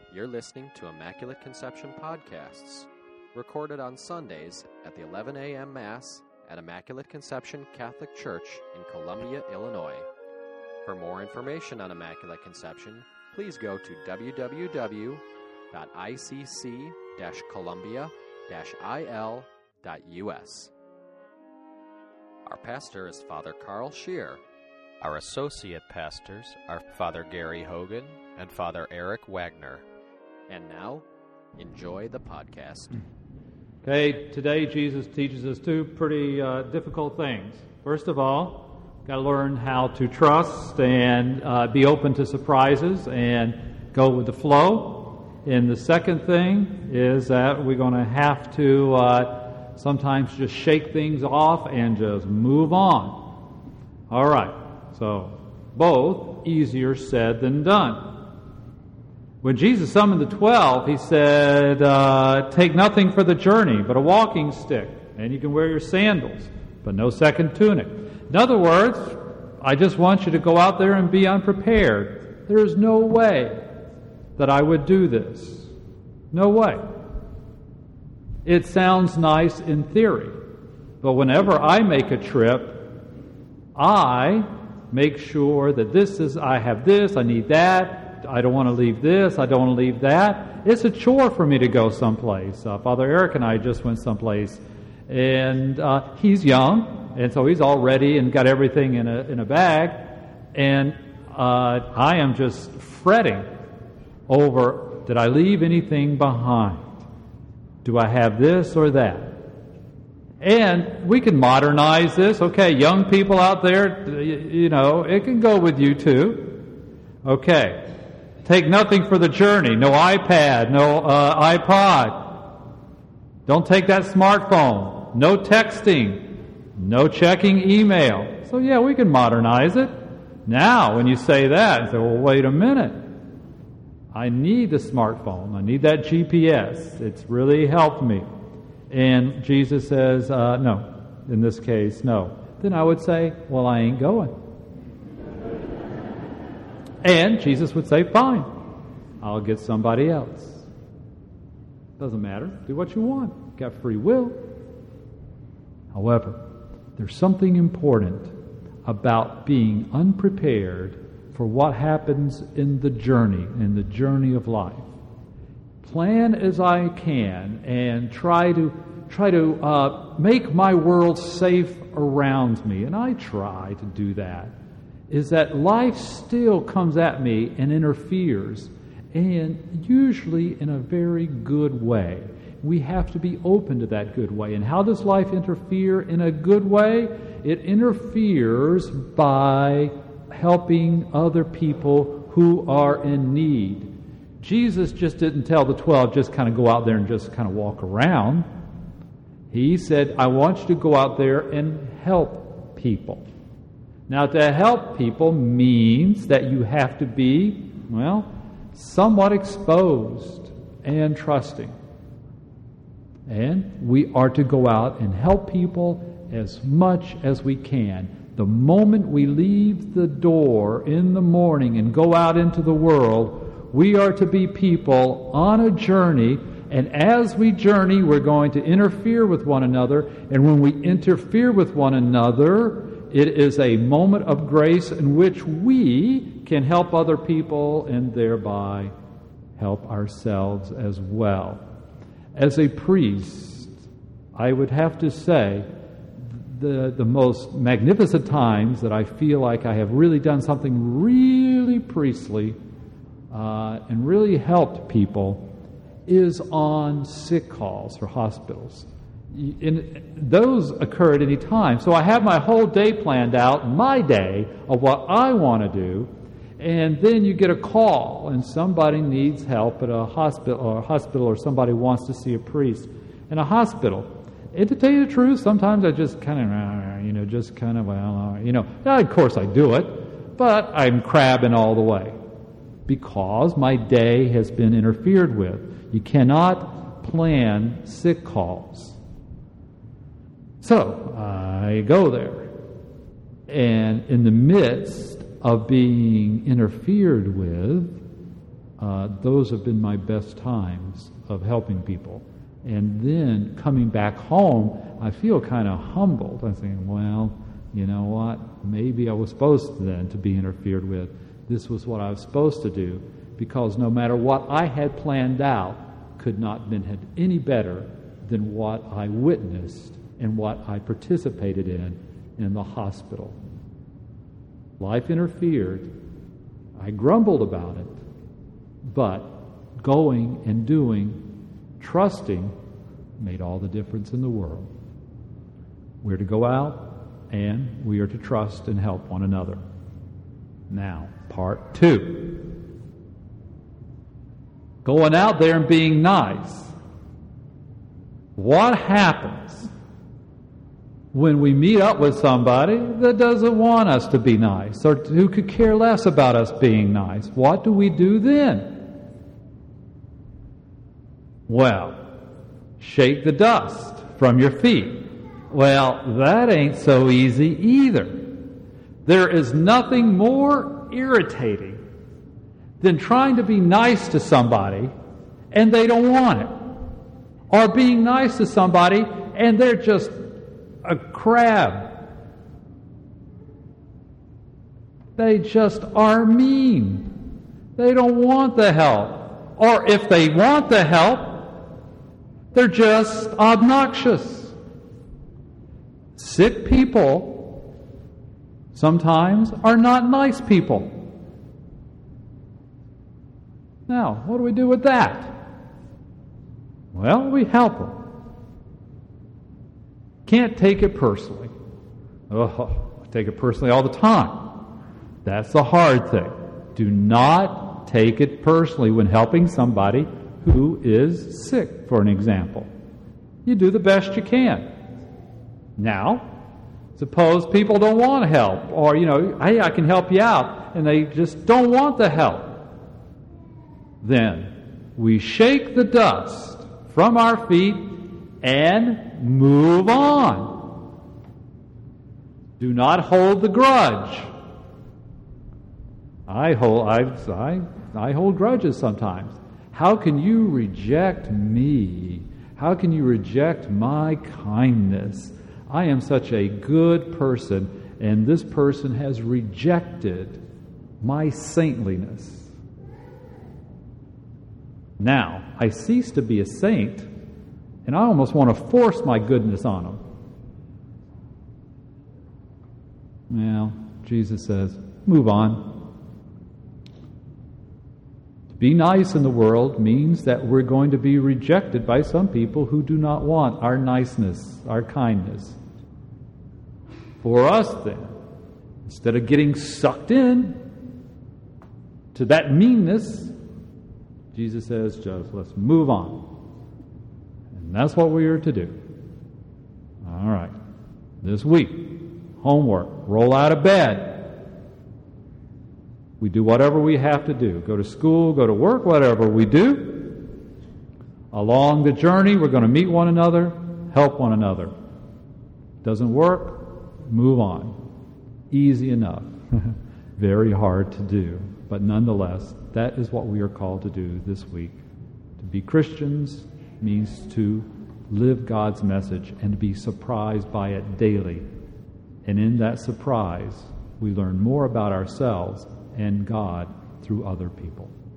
You're listening to Immaculate Conception Podcasts, recorded on Sundays at the 11 a.m. Mass at Immaculate Conception Catholic Church in Columbia, Illinois. For more information on Immaculate Conception, please go to www.icc-columbia-il.us. Our pastor is Father Carl Scheer. Our associate pastors are Father Gary Hogan and Father Eric Wagner. And now, enjoy the podcast. Okay, today Jesus teaches us two pretty difficult things. First of all, got to learn how to trust and be open to surprises and go with the flow. And the second thing is that we're going to have to sometimes just shake things off and just move on. All right, so both easier said than done. When Jesus summoned the 12, he said, take nothing for the journey but a walking stick, and you can wear your sandals, but no second tunic. In other words, I just want you to go out there and be unprepared. There is no way that I would do this. No way. It sounds nice in theory, but whenever I make a trip, I make sure that I have this, I need that, I don't want to leave this, I don't want to leave that. It's a chore for me to go someplace. Father Eric and I just went someplace, and he's young, and so he's all ready and got everything in a bag, and I am just fretting over, did I leave anything behind? Do I have this or that? And we can modernize this. Okay, young people out there, you know, it can go with you too. Okay. Take nothing for the journey. No iPad, no iPod. Don't take that smartphone. No texting. No checking email. So yeah, we can modernize it. Now, when you say that, you say, well, wait a minute. I need the smartphone. I need that GPS. It's really helped me. And Jesus says, no. In this case, no. Then I would say, well, I ain't going. And Jesus would say, fine, I'll get somebody else. Doesn't matter. Do what you want. You've got free will. However, there's something important about being unprepared for what happens in the journey of life. Plan as I can and try to make my world safe around me, and I try to do that. Is that life still comes at me and interferes, and usually in a very good way. We have to be open to that good way. And how does life interfere in a good way? It interferes by helping other people who are in need. Jesus just didn't tell the 12, just kind of go out there and just kind of walk around. He said, I want you to go out there and help people. Now, to help people means that you have to be, well, somewhat exposed and trusting. And we are to go out and help people as much as we can. The moment we leave the door in the morning and go out into the world, we are to be people on a journey, and as we journey, we're going to interfere with one another, and when we interfere with one another, it is a moment of grace in which we can help other people and thereby help ourselves as well. As a priest, I would have to say the most magnificent times that I feel like I have really done something really priestly and really helped people is on sick calls for hospitals. Those occur at any time. So I have my whole day planned out, my day, of what I want to do, and then you get a call and somebody needs help at a hospital or somebody wants to see a priest in a hospital. And to tell you the truth, sometimes I just kind of, of course I do it, but I'm crabbing all the way because my day has been interfered with. You cannot plan sick calls. So I go there, and in the midst of being interfered with, those have been my best times of helping people. And then coming back home, I feel kind of humbled. I'm saying, well, you know what? Maybe I was supposed then to be interfered with. This was what I was supposed to do, because no matter what I had planned out could not have been any better than what I witnessed and what I participated in the hospital. Life interfered. I grumbled about it. But going and doing, trusting, made all the difference in the world. We're to go out and we are to trust and help one another. Now, part 2. Going out there and being nice. What happens when we meet up with somebody that doesn't want us to be nice, or who could care less about us being nice? What do we do then? Well, shake the dust from your feet. Well, that ain't so easy either. There is nothing more irritating than trying to be nice to somebody and they don't want it. Or being nice to somebody and they're just a crab. They just are mean. They don't want the help. Or if they want the help, they're just obnoxious. Sick people sometimes are not nice people. Now, what do we do with that? Well, we help them. Can't take it personally. I take it personally all the time. That's the hard thing. Do not take it personally when helping somebody who is sick, for an example. You do the best you can. Now, suppose people don't want help, or, hey, I can help you out, and they just don't want the help. Then we shake the dust from our feet and move on. Do not hold the grudge. I hold grudges sometimes. How can you reject me? How can you reject my kindness? I am such a good person, and this person has rejected my saintliness. Now, I cease to be a saint, and I almost want to force my goodness on them. Well, Jesus says, move on. To be nice in the world means that we're going to be rejected by some people who do not want our niceness, our kindness. For us, then, instead of getting sucked in to that meanness, Jesus says, just let's move on. And that's what we are to do. All right. This week, homework, roll out of bed. We do whatever we have to do. Go to school, go to work, whatever we do. Along the journey, we're going to meet one another, help one another. Doesn't work? Move on. Easy enough. Very hard to do. But nonetheless, that is what we are called to do this week. To be Christians means to live God's message and to be surprised by it daily. And in that surprise, we learn more about ourselves and God through other people.